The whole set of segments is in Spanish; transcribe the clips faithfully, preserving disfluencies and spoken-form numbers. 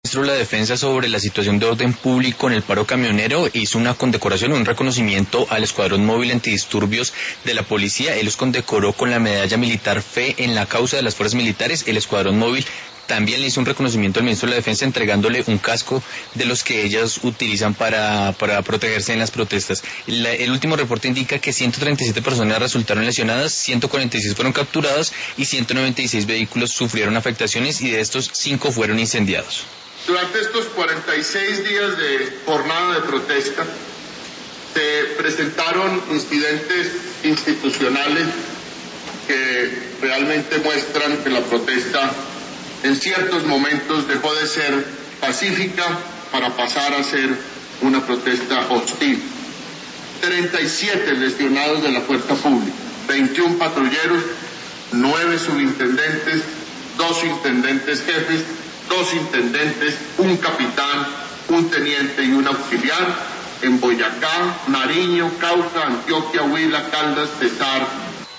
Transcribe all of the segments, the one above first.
ministro de la Defensa sobre la situación de orden público en el paro camionero hizo una condecoración, un reconocimiento al Escuadrón Móvil Antidisturbios de la Policía. Él los condecoró con la medalla militar Fe en la causa de las fuerzas militares. El Escuadrón Móvil también le hizo un reconocimiento al ministro de la Defensa entregándole un casco de los que ellas utilizan para, para protegerse en las protestas. La, el último reporte indica que ciento treinta y siete personas resultaron lesionadas, ciento cuarenta y seis fueron capturadas y ciento noventa y seis vehículos sufrieron afectaciones y de estos cinco fueron incendiados. Durante estos cuarenta y seis días de jornada de protesta se presentaron incidentes institucionales que realmente muestran que la protesta en ciertos momentos dejó de ser pacífica para pasar a ser una protesta hostil. treinta y siete lesionados de la fuerza pública, veintiún patrulleros, nueve subintendentes, dos intendentes jefes, dos intendentes, un capitán, un teniente y un auxiliar en Boyacá, Nariño, Cauca, Antioquia, Huila, Caldas, Cesar.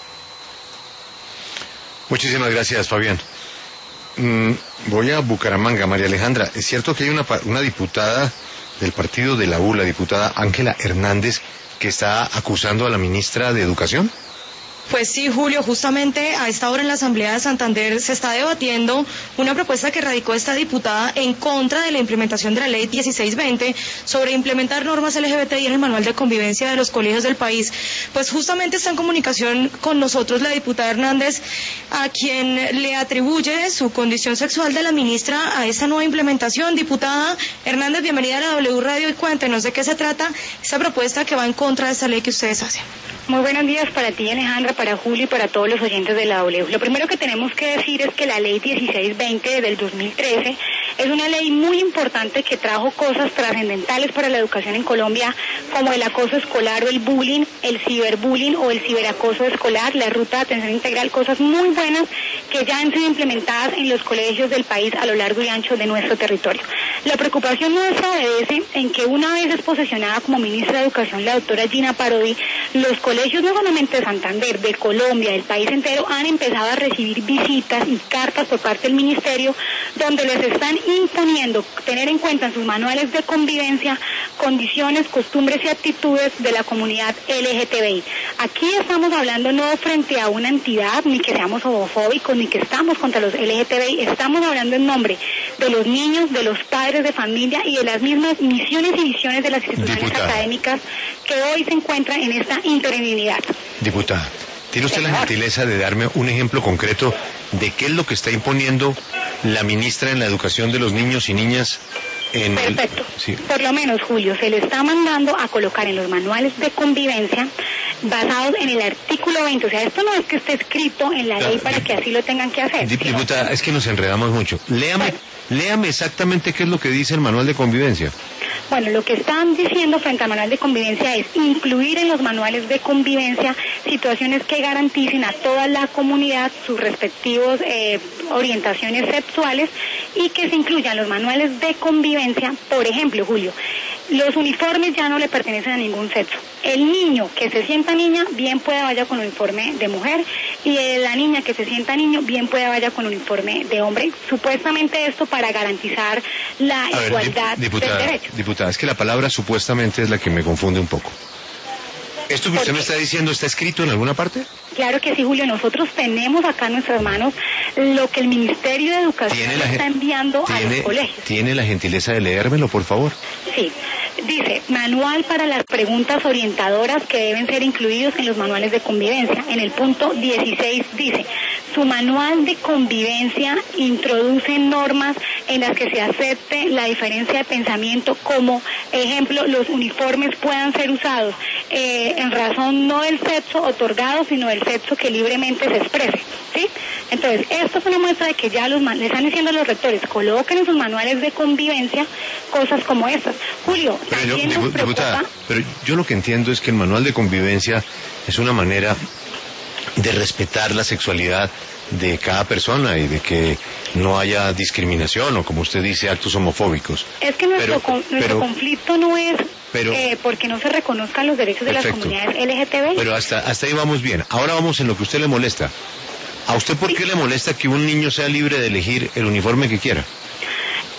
Muchísimas gracias, Fabián. Mm, voy a Bucaramanga, María Alejandra. ¿Es cierto que hay una, una diputada del partido de la U, la diputada Ángela Hernández, que está acusando a la ministra de Educación? Pues sí, Julio, justamente a esta hora en la Asamblea de Santander se está debatiendo una propuesta que radicó esta diputada en contra de la implementación de la ley dieciséis veinte sobre implementar normas L G B T I en el manual de convivencia de los colegios del país. Pues justamente está en comunicación con nosotros la diputada Hernández, a quien le atribuye su condición sexual de la ministra a esta nueva implementación. Diputada Hernández, bienvenida a la W Radio y cuéntenos de qué se trata esta propuesta que va en contra de esta ley que ustedes hacen. Muy buenos días para ti, Alejandra, para Julio y para todos los oyentes de la W. Lo primero que tenemos que decir es que la ley dieciséis veinte del dos mil trece es una ley muy importante que trajo cosas trascendentales para la educación en Colombia, como el acoso escolar o el bullying, el ciberbullying o el ciberacoso escolar, la ruta de atención integral, cosas muy buenas que ya han sido implementadas en los colegios del país a lo largo y ancho de nuestro territorio. La preocupación nuestra obedece en que una vez es posesionada como ministra de Educación la doctora Gina Parodi, los colegios no solamente de Santander, de Colombia, del país entero, han empezado a recibir visitas y cartas por parte del ministerio donde les están imponiendo tener en cuenta en sus manuales de convivencia condiciones, costumbres y actitudes de la comunidad L G T B I. Aquí estamos hablando no frente a una entidad, ni que seamos homofóbicos, ni que estamos contra los L G T B I, estamos hablando en nombre de los niños, de los padres de familia y de las mismas misiones y visiones de las instituciones Diputada. académicas que hoy se encuentran en esta interinidad. Diputada, ¿tiene usted la gentileza de darme un ejemplo concreto de qué es lo que está imponiendo la ministra en la educación de los niños y niñas? En Perfecto. El... Sí. Por lo menos, Julio, se le está mandando a colocar en los manuales de convivencia basados en el artículo veinte. O sea, esto no es que esté escrito en la ley para que así lo tengan que hacer. Diputada, es que nos enredamos mucho. Léame, bueno. léame exactamente qué es lo que dice el manual de convivencia. Bueno, lo que están diciendo frente al manual de convivencia es incluir en los manuales de convivencia situaciones que garanticen a toda la comunidad sus respectivos eh, orientaciones sexuales y que se incluyan los manuales de convivencia. Por ejemplo, Julio, los uniformes ya no le pertenecen a ningún sexo. El niño que se sienta niña, bien pueda vaya con uniforme de mujer, y la niña que se sienta niño, bien pueda vaya con uniforme de hombre. Supuestamente esto para garantizar la a igualdad ver, diputada, del derecho. Diputada, es que la palabra supuestamente es la que me confunde un poco. ¿Esto que usted me está diciendo está escrito en alguna parte? Claro que sí, Julio. Nosotros tenemos acá en nuestras manos lo que el Ministerio de Educación la, está enviando tiene, a los colegios. ¿Tiene la gentileza de leérmelo, por favor? Sí. Dice, manual para las preguntas orientadoras que deben ser incluidos en los manuales de convivencia. En el punto dieciséis dice, su manual de convivencia introduce normas en las que se acepte la diferencia de pensamiento, como ejemplo, los uniformes puedan ser usados eh, en razón no del sexo otorgado, sino del sexo que libremente se exprese, ¿sí? Entonces, esto es una muestra de que ya los le están diciendo a los rectores, coloquen en sus manuales de convivencia cosas como estas. Julio, pero yo, también nos preocupa... diputada, pero yo lo que entiendo es que el manual de convivencia es una manera de respetar la sexualidad de cada persona y de que no haya discriminación o, como usted dice, actos homofóbicos. Es que nuestro, pero, con, nuestro pero, conflicto no es pero, eh, porque no se reconozcan los derechos perfecto. de las comunidades L G T B I. Pero hasta, hasta ahí vamos bien. Ahora vamos en lo que a usted le molesta. ¿A usted por qué le molesta que un niño sea libre de elegir el uniforme que quiera?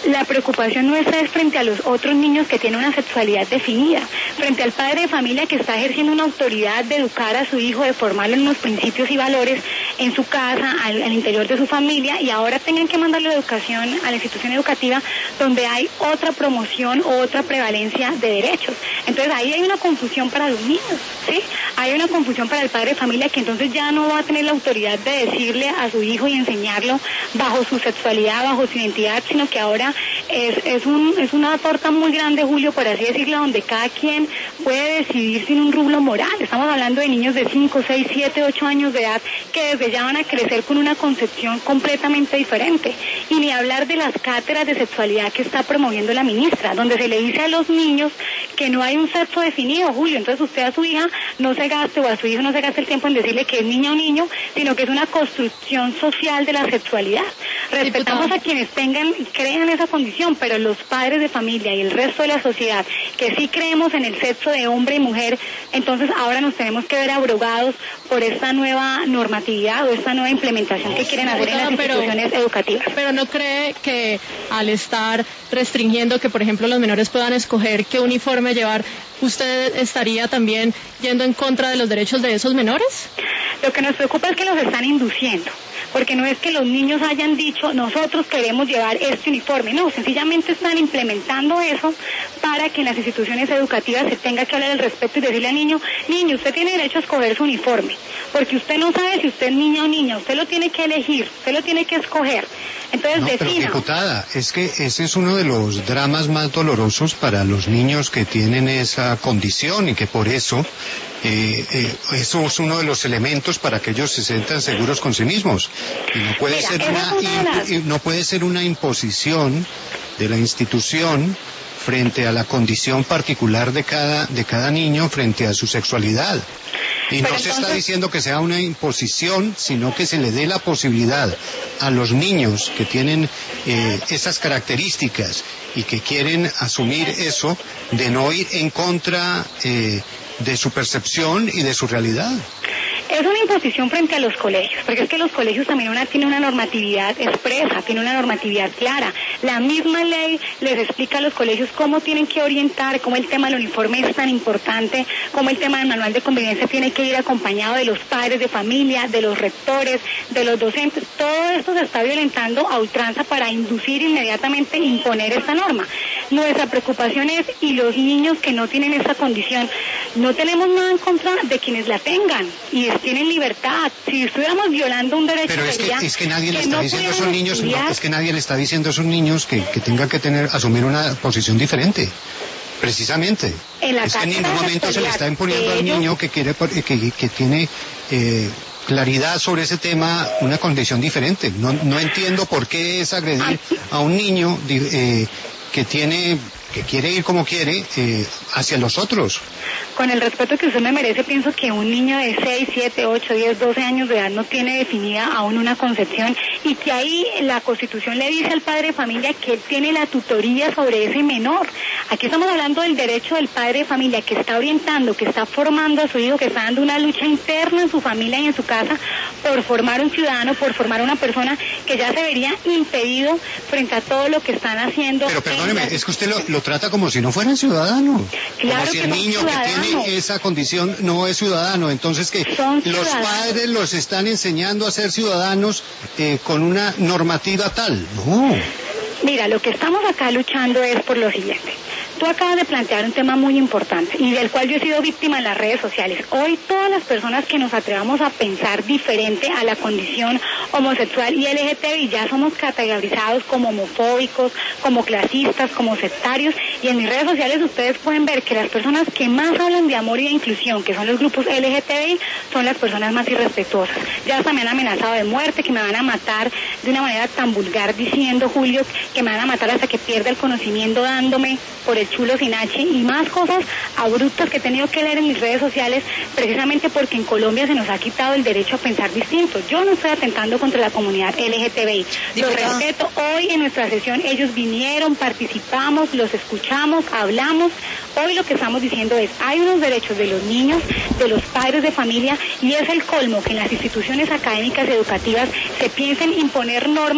La preocupación nuestra es frente a los otros niños que tienen una sexualidad definida, frente al padre de familia que está ejerciendo una autoridad de educar a su hijo, de formarlo en unos principios y valores en su casa, al, al interior de su familia, y ahora tengan que mandarlo a educación, a la institución educativa, donde hay otra promoción o otra prevalencia de derechos. Entonces ahí hay una confusión para los niños, ¿sí? Hay una confusión para el padre de familia que entonces ya no va a tener la autoridad de decirle a su hijo y enseñarlo bajo su sexualidad, bajo su identidad, sino que ahora es, es, un, es una torta muy grande, Julio, por así decirlo, donde cada quien puede decidir sin un rublo moral. Estamos hablando de niños de cinco, seis, siete, ocho años de edad que desde ya van a crecer con una concepción completamente diferente. Y ni hablar de las cátedras de sexualidad que está promoviendo la ministra, donde se le dice a los niños que no hay un sexo definido, Julio. Entonces usted a su hija no se gaste, o a su hijo no se gaste el tiempo en decirle que es niña o niño, sino que es una construcción social de la sexualidad. Respetamos a quienes tengan, crean esa condición, pero los padres de familia y el resto de la sociedad, que sí creemos en el sexo de hombre y mujer, entonces ahora nos tenemos que ver abrogados por esta nueva normatividad o esta nueva implementación que quieren hacer en las instituciones pero, educativas. Pero ¿no cree que al estar restringiendo que, por ejemplo, los menores puedan escoger qué uniforme llevar, usted estaría también yendo en contra de los derechos de esos menores? Lo que nos preocupa es que los están induciendo, porque no es que los niños hayan dicho nosotros queremos llevar este uniforme, no, sencillamente están implementando eso para que en las instituciones educativas se tenga que hablar al respecto y decirle al niño, niño, usted tiene derecho a escoger su uniforme, porque usted no sabe si usted es niña o niña, usted lo tiene que elegir, usted lo tiene que escoger. Entonces, no, defina. Pero diputada, es que ese es uno de los dramas más dolorosos para los niños que tienen esa condición y que por eso eh, eh, eso es uno de los elementos para que ellos se sientan seguros con sí mismos. Y no puede Mira, ser una, una las... imp- no puede ser una imposición de la institución frente a la condición particular de cada de cada niño frente a su sexualidad. Y no se está diciendo que sea una imposición, sino que se le dé la posibilidad a los niños que tienen eh, esas características y que quieren asumir eso, de no ir en contra eh, de su percepción y de su realidad. Es una imposición frente a los colegios, porque es que los colegios también una, tienen una normatividad expresa, tienen una normatividad clara. La misma ley les explica a los colegios cómo tienen que orientar, cómo el tema del uniforme es tan importante, cómo el tema del manual de convivencia tiene que ir acompañado de los padres de familia, de los rectores, de los docentes. Todo esto se está violentando a ultranza para inducir inmediatamente e imponer esta norma. Nuestra preocupación es, y los niños que no tienen esa condición, no tenemos nada en contra de quienes la tengan, y tienen libertad. Si estuviéramos violando un derecho, pero es que, es que nadie le que está no diciendo a esos niños, estudiar. no, es que nadie le está diciendo a esos niños que, que tengan que tener, asumir una posición diferente. Precisamente. En la es que en ningún cátedra momento se le está imponiendo al ellos... niño que quiere, que, que tiene eh, claridad sobre ese tema, una condición diferente. No, no entiendo por qué es agredir a un niño eh, que tiene, que quiere ir como quiere eh, hacia los otros. Con el respeto que usted me merece, pienso que un niño de seis, siete, ocho, diez, doce años de edad no tiene definida aún una concepción, y que ahí la Constitución le dice al padre de familia que él tiene la tutoría sobre ese menor. Aquí estamos hablando del derecho del padre de familia que está orientando, que está formando a su hijo, que está dando una lucha interna en su familia y en su casa por formar un ciudadano, por formar una persona que ya se vería impedido frente a todo lo que están haciendo. Pero perdóneme, es que usted lo, lo trata como si no fuera ciudadano. Claro, como si que el son niño que ciudadanos. tiene esa condición no es ciudadano. Entonces que Son los ciudadanos. padres los están enseñando a ser ciudadanos eh, con una normativa tal. No. Mira, lo que estamos acá luchando es por lo siguiente. Tú acabas de plantear un tema muy importante y del cual yo he sido víctima en las redes sociales. Hoy todas las personas que nos atrevamos a pensar diferente a la condición homosexual y L G T B I ya somos categorizados como homofóbicos, como clasistas, como sectarios, y en mis redes sociales ustedes pueden ver que las personas que más hablan de amor y de inclusión, que son los grupos L G T B I, son las personas más irrespetuosas. Ya hasta me han amenazado de muerte, que me van a matar de una manera tan vulgar diciendo, Julio, que me van a matar hasta que pierda el conocimiento dándome por el chulo sin H, y más cosas abruptas que he tenido que leer en mis redes sociales, precisamente porque en Colombia se nos ha quitado el derecho a pensar distinto. Yo no estoy atentando contra la comunidad L G T B I. Los respeto. Hoy en nuestra sesión ellos vinieron, participamos, los escuchamos, hablamos. Hoy lo que estamos diciendo es, hay unos derechos de los niños, de los padres de familia, y es el colmo que en las instituciones académicas y educativas se piensen imponer normas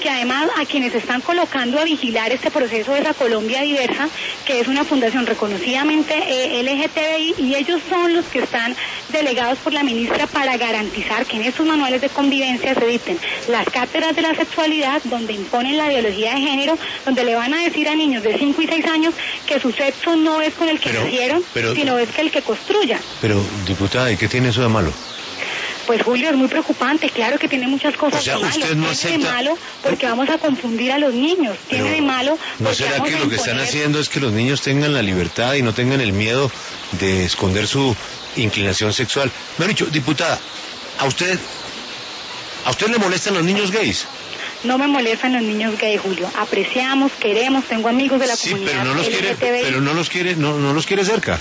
que además a quienes están colocando a vigilar este proceso es a Colombia Diversa, que es una fundación reconocidamente eh, L G T B I, y ellos son los que están delegados por la ministra para garantizar que en estos manuales de convivencia se dicten las cátedras de la sexualidad, donde imponen la ideología de género, donde le van a decir a niños de cinco y seis años que su sexo no es con el que pero, nacieron, pero, sino es que el que construya. Pero, diputada, ¿y qué tiene eso de malo? Pues Julio, es muy preocupante, claro que tiene muchas cosas o sea, de malo. usted no acepta... Tiene de malo porque vamos a confundir a los niños, tiene Pero, de malo porque ¿no será vamos que a lo que imponer... están haciendo es que los niños tengan la libertad y no tengan el miedo de esconder su inclinación sexual? Me han dicho, diputada, ¿a usted, a usted le molestan los niños gays? No me molestan los niños gay, Julio. Apreciamos, queremos, tengo amigos de la sí, comunidad pero no los L G T B I. quiere, pero no los quiere, no, no los quiere cerca.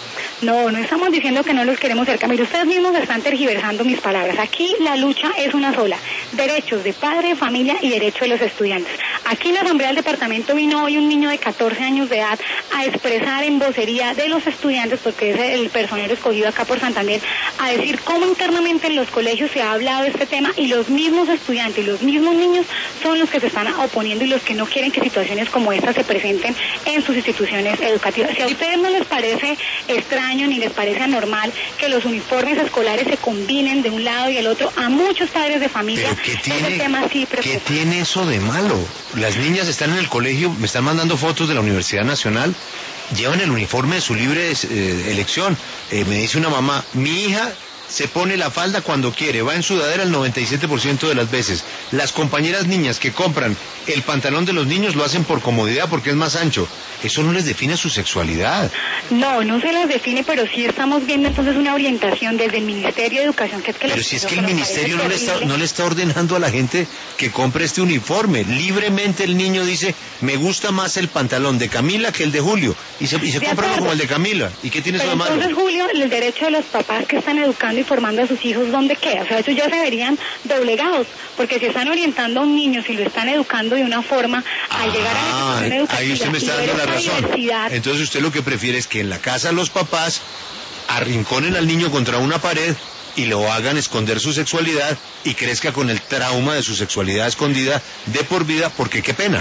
No, no estamos diciendo que no los queremos cerca. Mire, ustedes mismos están tergiversando mis palabras. Aquí la lucha es una sola. Derechos de padre, de familia y derechos de los estudiantes. Aquí en la Asamblea del Departamento vino hoy un niño de catorce años de edad a expresar en vocería de los estudiantes, porque es el personero escogido acá por Santander, a decir cómo internamente en los colegios se ha hablado de este tema y los mismos estudiantes y los mismos niños son los que se están oponiendo y los que no quieren que situaciones como estas se presenten en sus instituciones educativas. Si a ustedes no les parece extraño ni les parece anormal que los uniformes escolares se combinen de un lado y el otro, a muchos padres de familia, ¿Pero qué tiene, ese tema sí preocupa. ¿Qué tiene eso de malo? Las niñas están en el colegio, me están mandando fotos de la Universidad Nacional, llevan el uniforme de su libre eh, elección. Eh, me dice una mamá, mi hija se pone la falda cuando quiere, va en sudadera el noventa y siete por ciento de las veces. Las compañeras niñas que compran el pantalón de los niños lo hacen por comodidad porque es más ancho. Eso no les define su sexualidad. No, no se las define, pero sí estamos viendo entonces una orientación desde el Ministerio de Educación, que es que... Pero si es que el Ministerio no le, está, no le está ordenando a la gente que compre este uniforme. Libremente el niño dice, me gusta más el pantalón de Camila que el de Julio, y se, y se compra uno como el de Camila. ¿Y qué tiene eso de malo? Entonces, Julio, el derecho de los papás que están educando y formando a sus hijos, ¿dónde queda? O sea, ellos ya se verían doblegados, porque si están orientando a un niño, si lo están educando de una forma, al ah, llegar a la institución educativa, ahí usted me está dando la razón. Diversidad. Entonces usted lo que prefiere es que en la casa los papás arrinconen al niño contra una pared y lo hagan esconder su sexualidad y crezca con el trauma de su sexualidad escondida de por vida, porque qué pena.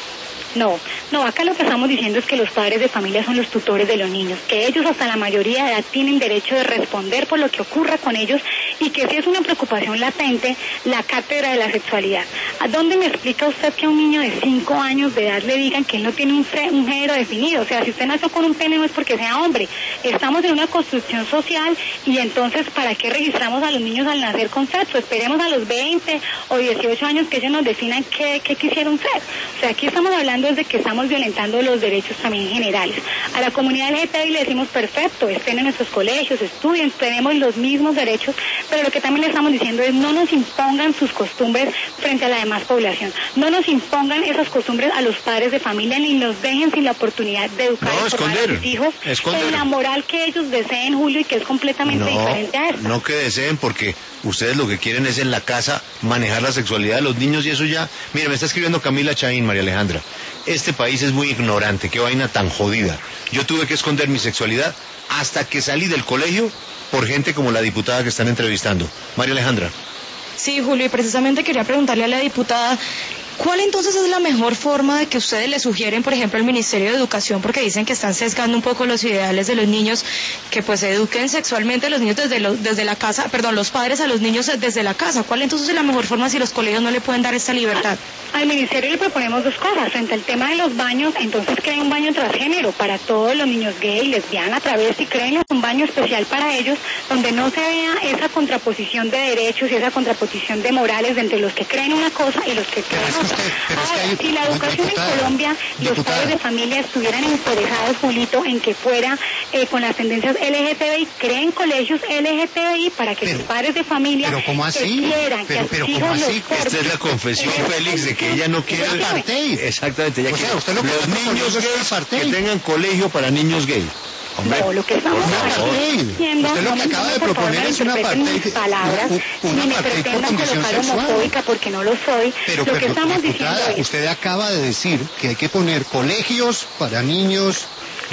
No, no, acá lo que estamos diciendo es que los padres de familia son los tutores de los niños, que ellos hasta la mayoría de edad tienen derecho de responder por lo que ocurra con ellos y que si es una preocupación latente, la cátedra de la sexualidad. ¿A dónde me explica usted que a un niño de cinco años de edad le digan que él no tiene un, fe, un género definido? O sea, si usted nació con un pene no es porque sea hombre. Estamos en una construcción social y entonces, ¿para qué registramos a los niños al nacer con sexo? Esperemos a los veinte o dieciocho años que ellos nos definan qué, qué quisieron ser. O sea, aquí estamos hablando es de que estamos violentando los derechos también generales. A la comunidad L G T B I le decimos perfecto, estén en nuestros colegios, estudien, tenemos los mismos derechos, pero lo que también le estamos diciendo es no nos impongan sus costumbres frente a la demás población, no nos impongan esas costumbres a los padres de familia ni nos dejen sin la oportunidad de educar no, y formar esconder, a sus hijos esconder. en la moral que ellos deseen, Julio, y que es completamente no, diferente a esta. No que deseen, porque ustedes lo que quieren es en la casa manejar la sexualidad de los niños y eso ya... Mira, me está escribiendo Camila Chaín, María Alejandra. Este país es muy ignorante, qué vaina tan jodida. Yo tuve que esconder mi sexualidad hasta que salí del colegio por gente como la diputada que están entrevistando. María Alejandra. Sí, Julio, y precisamente quería preguntarle a la diputada, ¿cuál entonces es la mejor forma de que ustedes le sugieren, por ejemplo, al Ministerio de Educación, porque dicen que están sesgando un poco los ideales de los niños, que pues se eduquen sexualmente los niños desde, lo, desde la casa, perdón, los padres a los niños desde la casa? ¿Cuál entonces es la mejor forma si los colegios no le pueden dar esta libertad? Al Ministerio le proponemos dos cosas. Frente al tema de los baños, entonces creen un baño transgénero para todos los niños gay, lesbianas, travesti, creen un baño especial para ellos, donde no se vea esa contraposición de derechos y esa contraposición de morales entre los que creen una cosa y los que creen otra. Usted, pero es que Ahora, hay, si la educación diputada, en Colombia, diputada. los padres de familia estuvieran interesados, Julito, en que fuera eh, con las tendencias L G T B I, creen colegios L G T B I para que pero, los padres de familia pero ¿cómo así? que quieran pero, que pero, a sus ¿cómo hijos así? los Esta es la confesión, Félix, de que ella no quiere... apartheid. Exactamente, ella O sea, quiere usted lo que los está niños proponiendo es gays apartheid. que tengan colegio para niños gay. Hombre, no, lo que estamos apartheid. haciendo, Usted lo no que me acaba de por favor, proponer es un malinterpreten apartheid, mis palabras, un- un ni me apartheid por pretendan condición colocar sexual. homofóbica porque no lo soy. Pero, lo que pero, estamos diputada, diciendo es... usted acaba de decir que hay que poner colegios para niños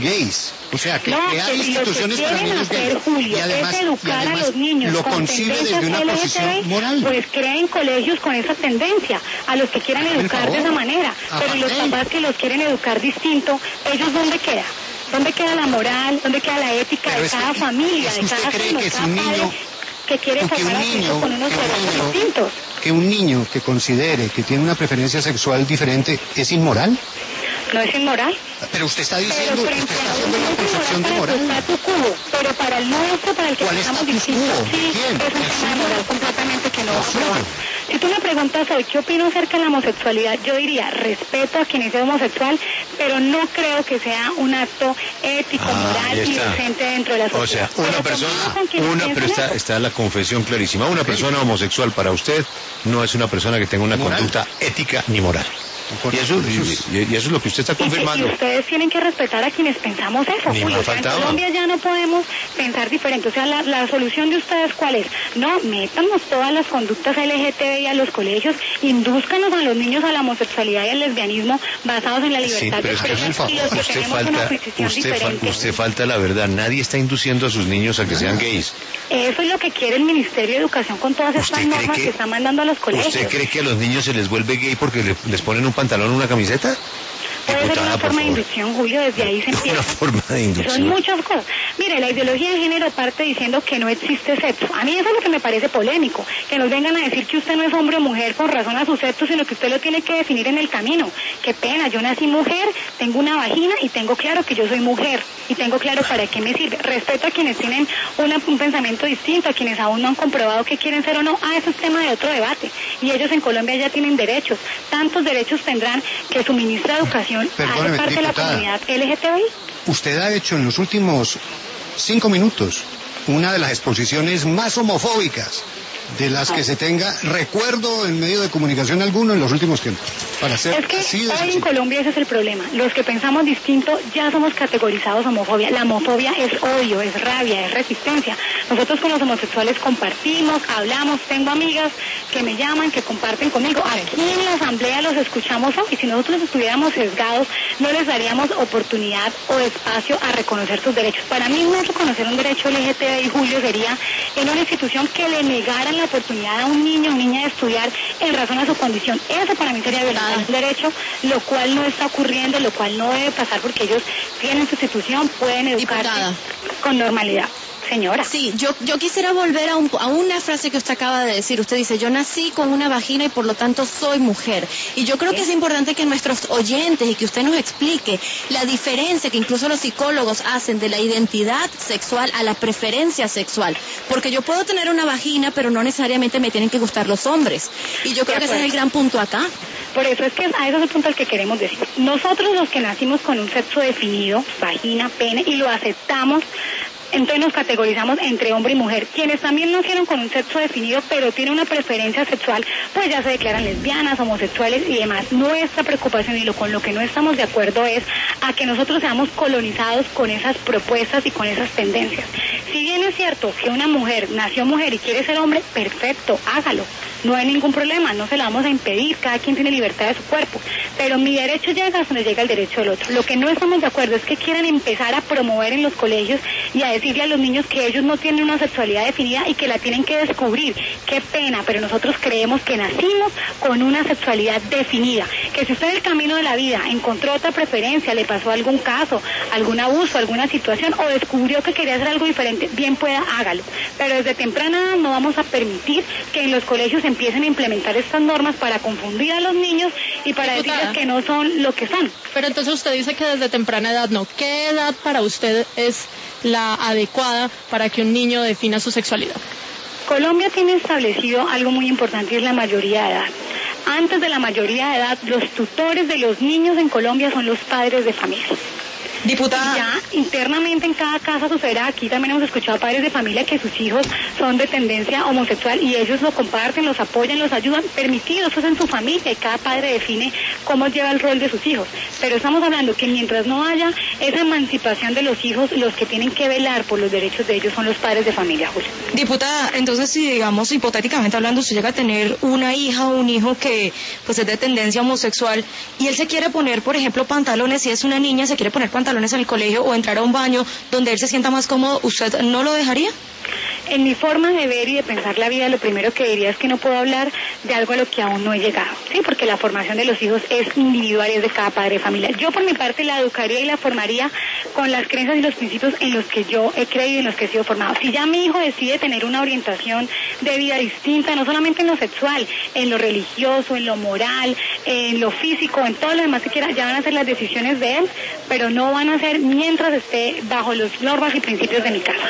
gays. O sea, que no, crea que instituciones lo que para niños hacer, gays. Julio, y además, es educar y además a los niños lo con concibe desde una tendencias posición L G T B, moral. pues creen colegios con esa tendencia, a los que quieran Hágame el educar de favor. esa manera. Pero los Aparte. papás que los quieren educar distinto, ¿ellos dónde quedan? ¿Dónde queda la moral? ¿Dónde queda la ética Pero de es cada que- familia, es que de usted cada cree uno, que si cada un padre niño- que quiere o que formar un a sus hijos niño, con unos que un valores niño- distintos? que un niño que considere que tiene una preferencia sexual diferente es inmoral. ¿No es inmoral? Pero usted está Pero diciendo, usted frente está a haciendo uno una es concepción de inmoral para moral. tu statu quo, pero para el nuestro, para el que ¿Cuál pensamos status distinto, quo? sí, ¿Quién? es un ¿El tema de suyo? moral completamente que no va a ¿El suyo? aprobar. Si tú me preguntas hoy qué opino acerca de la homosexualidad, yo diría respeto a quien es homosexual, pero no creo que sea un acto ético, Ah, moral ahí y está. decente dentro de la O sociedad. sea, una Pero persona, tomado con quienes una, piensan pero está, eso. está la confesión clarísima. Una persona homosexual para usted no es una persona que tenga una Moral. conducta ética ni moral. Y eso, y, y eso es lo que usted está Y que- confirmando. Y ustedes tienen que respetar a quienes pensamos eso, Ni Julio. más O sea, en faltaba. Colombia ya no podemos pensar diferente. O sea, la, la solución de ustedes, ¿cuál es? No, métanos todas las conductas L G T B I a los colegios, indúzcanos a los niños a la homosexualidad y al lesbianismo basados en la Sí, libertad pero de es que expresión y los que usted tenemos una falta, posición usted, fa- diferente. usted falta la verdad. Nadie está induciendo a sus niños a que sean gays. Eso es lo que quiere el Ministerio de Educación con todas estas ¿Usted cree normas que, que- están mandando a los colegios. ¿Usted cree que a los niños se les vuelve gay porque le- les ponen un pantalón o una camiseta? Puede ser Diputada, una por forma de favor. inducción, Julio, desde ahí se empieza. Una forma de Son inducción. muchas cosas. Mire, la ideología de género parte diciendo que no existe sexo. A mí eso es lo que me parece polémico, que nos vengan a decir que usted no es hombre o mujer con razón a su sexo, sino que usted lo tiene que definir en el camino. Qué pena, yo nací mujer, tengo una vagina y tengo claro que yo soy mujer y tengo claro para qué me sirve. Respeto a quienes tienen una- un pensamiento distinto, a quienes aún no han comprobado que quieren ser o no. Ah, eso es tema de otro debate. Y ellos en Colombia ya tienen derechos. Tantos derechos tendrán que su ministra de Educación Perdóneme, hace parte de la diputada. comunidad L G T B I. Usted ha hecho en los últimos cinco minutos una de las exposiciones más homofóbicas de las que se tenga recuerdo en medio de comunicación alguno en los últimos tiempos. Para ser Es que así de hoy en sencillo. Colombia ese es el problema. Los que pensamos distinto ya somos categorizados homofobia. La homofobia es odio, es rabia, es resistencia. Nosotros con los homosexuales compartimos, hablamos, tengo amigas que me llaman, que comparten conmigo. Aquí en la asamblea los escuchamos hoy. Si nosotros estuviéramos sesgados, no les daríamos oportunidad o espacio a reconocer sus derechos. Para mí no reconocer un derecho L G T B I, Julio, sería en una institución que le negaran la oportunidad a un niño o niña de estudiar en razón a su condición. Eso para mí sería violar un derecho, lo cual no está ocurriendo, lo cual no debe pasar porque ellos tienen su institución, pueden educarse Diputada. con normalidad. Señora. Sí, yo, yo quisiera volver a, un, a una frase que usted acaba de decir. Usted dice, yo nací con una vagina y por lo tanto soy mujer. Y yo creo que es importante que nuestros oyentes y que usted nos explique la diferencia que incluso los psicólogos hacen de la identidad sexual a la preferencia sexual. Porque yo puedo tener una vagina, pero no necesariamente me tienen que gustar los hombres. Y yo creo que ese es el gran punto acá. Por eso es que a ese es el punto al que queremos decir. Nosotros los que nacimos con un sexo definido, vagina, pene, y lo aceptamos, entonces nos categorizamos entre hombre y mujer. Quienes también nacieron con un sexo definido, pero tienen una preferencia sexual, pues ya se declaran lesbianas, homosexuales y demás. Nuestra preocupación y lo con lo que no estamos de acuerdo es a que nosotros seamos colonizados con esas propuestas y con esas tendencias. Si bien es cierto que una mujer nació mujer y quiere ser hombre, perfecto, hágalo. No hay ningún problema, no se la vamos a impedir, cada quien tiene libertad de su cuerpo. Pero mi derecho llega hasta donde llega el derecho del otro. Lo que no estamos de acuerdo es que quieran empezar a promover en los colegios y a decirle a los niños que ellos no tienen una sexualidad definida y que la tienen que descubrir. Qué pena, pero nosotros creemos que nacimos con una sexualidad definida. Que si usted en el camino de la vida encontró otra preferencia, le pasó algún caso, algún abuso, alguna situación o descubrió que quería hacer algo diferente, bien pueda, hágalo. Pero desde temprana edad no vamos a permitir que en los colegios empiecen a implementar estas normas para confundir a los niños y para Diputada. decirles que no son lo que son. Pero entonces usted dice que desde temprana edad no. ¿Qué edad para usted es la adecuada para que un niño defina su sexualidad? Colombia tiene establecido algo muy importante y es la mayoría de edad. Antes de la mayoría de edad, los tutores de los niños en Colombia son los padres de familia. Diputada. Y ya internamente en cada casa sucederá. Aquí también hemos escuchado padres de familia que sus hijos son de tendencia homosexual y ellos lo comparten, los apoyan, los ayudan, permitido, eso es en su familia y cada padre define cómo lleva el rol de sus hijos. Pero estamos hablando que mientras no haya esa emancipación de los hijos, los que tienen que velar por los derechos de ellos son los padres de familia, Julio. Diputada, entonces si digamos hipotéticamente hablando, usted llega a tener una hija o un hijo que pues es de tendencia homosexual y él se quiere poner, por ejemplo, pantalones, si es una niña se quiere poner pantalones pantalones en el colegio o entrar a un baño donde él se sienta más cómodo, ¿usted no lo dejaría? En mi forma de ver y de pensar la vida, lo primero que diría es que no puedo hablar de algo a lo que aún no he llegado, ¿sí? Porque la formación de los hijos es individual y es de cada padre de familia. Yo por mi parte la educaría y la formaría con las creencias y los principios en los que yo he creído y en los que he sido formado. Si ya mi hijo decide tener una orientación de vida distinta, no solamente en lo sexual, en lo religioso, en lo moral, en lo físico, en todo lo demás que quiera, ya van a ser las decisiones de él, pero no van a ser mientras esté bajo las normas y principios de mi casa.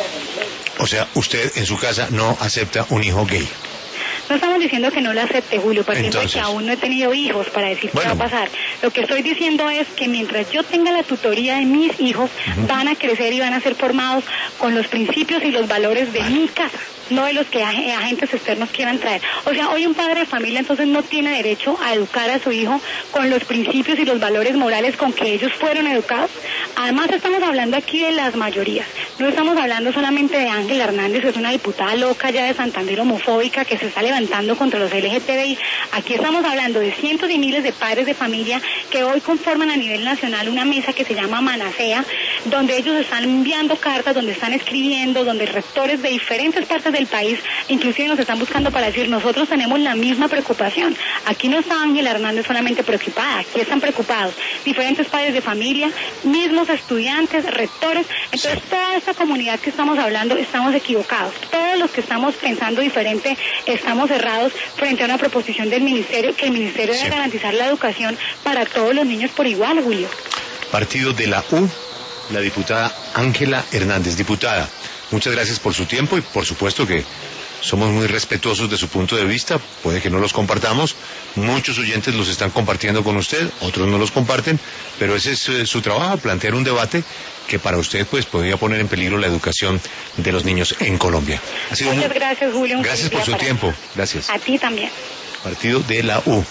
O sea, usted en su casa no acepta un hijo gay. No estamos diciendo que no lo acepte, Julio, partiendo de que aún no he tenido hijos para decir bueno. qué va a pasar. Lo que estoy diciendo es que mientras yo tenga la tutoría de mis hijos, uh-huh. van a crecer y van a ser formados con los principios y los valores de vale. mi casa, no de los que agentes externos quieran traer. O sea, hoy un padre de familia entonces no tiene derecho a educar a su hijo con los principios y los valores morales con que ellos fueron educados. Además estamos hablando aquí de las mayorías. No estamos hablando solamente de Ángela Hernández, que es una diputada loca ya de Santander homofóbica que se está levantando contra los L G T B I. Aquí estamos hablando de cientos y miles de padres de familia que hoy conforman a nivel nacional una mesa que se llama Manasea, donde ellos están enviando cartas, donde están escribiendo, donde rectores de diferentes partes del país inclusive nos están buscando para decir nosotros tenemos la misma preocupación. Aquí no está Ángela Hernández solamente preocupada, aquí están preocupados diferentes padres de familia, mismos estudiantes, rectores. Entonces sí. toda esta comunidad que estamos hablando estamos equivocados. Todos los que estamos pensando diferente estamos errados frente a una proposición del ministerio, que el ministerio sí. debe garantizar la educación para todos los niños por igual, Julio. Partido de la U, la diputada Ángela Hernández. Diputada, muchas gracias por su tiempo y por supuesto que somos muy respetuosos de su punto de vista, puede que no los compartamos, muchos oyentes los están compartiendo con usted, otros no los comparten, pero ese es eh, su trabajo, plantear un debate que para usted pues podría poner en peligro la educación de los niños en Colombia. Ha sido Muchas muy... gracias, Julio. Un gracias por su tiempo. Ti. Gracias. A ti también. Partido de la U.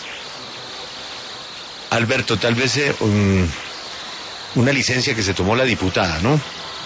Alberto, tal vez eh, un, una licencia que se tomó la diputada, ¿no?